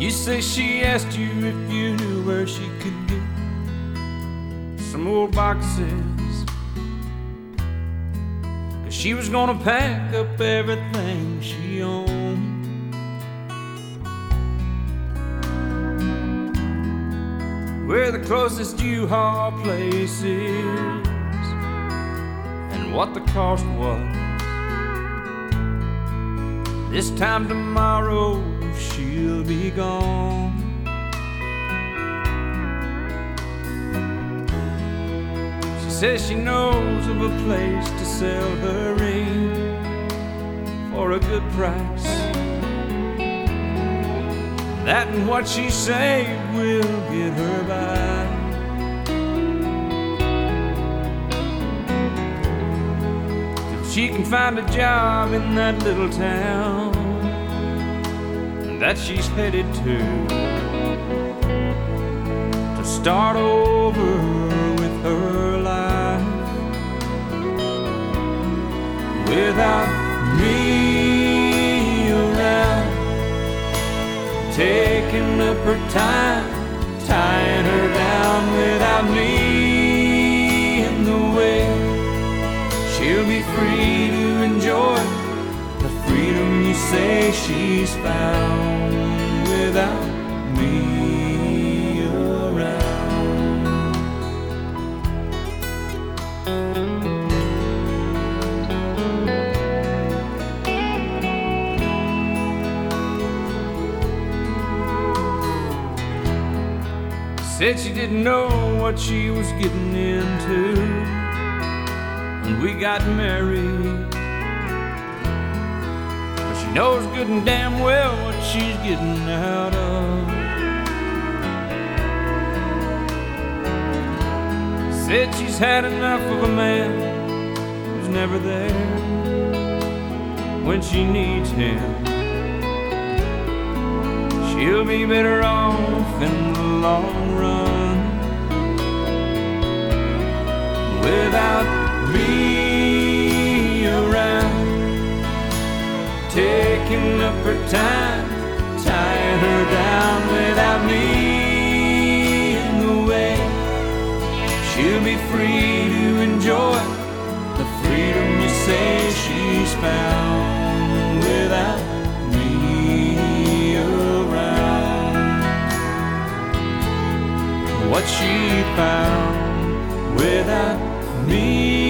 You say she asked you if you knew where she could get some old boxes, 'cause she was gonna pack up everything she owned. Where the closest U-Haul place is and what the cost was. This time tomorrow she'll be gone. She says she knows of a place to sell her ring for a good price. That and what she saved will get her by. Till she can find a job in that little town that she's headed to start over with her life. Without me around, taking up her time, tying her down. Without me in the way, she'll be free to enjoy the freedom you say she's found. Without me around. Said she didn't know what she was getting into when we got married, but she knows good and damn well what she's getting out of. Said she's had enough of a man who's never there when she needs him. She'll be better off in the long run without me around, taking up her time, tying her down. Without me in the way, she'll be free to enjoy the freedom you say she's found. Without me around, what she found. Without me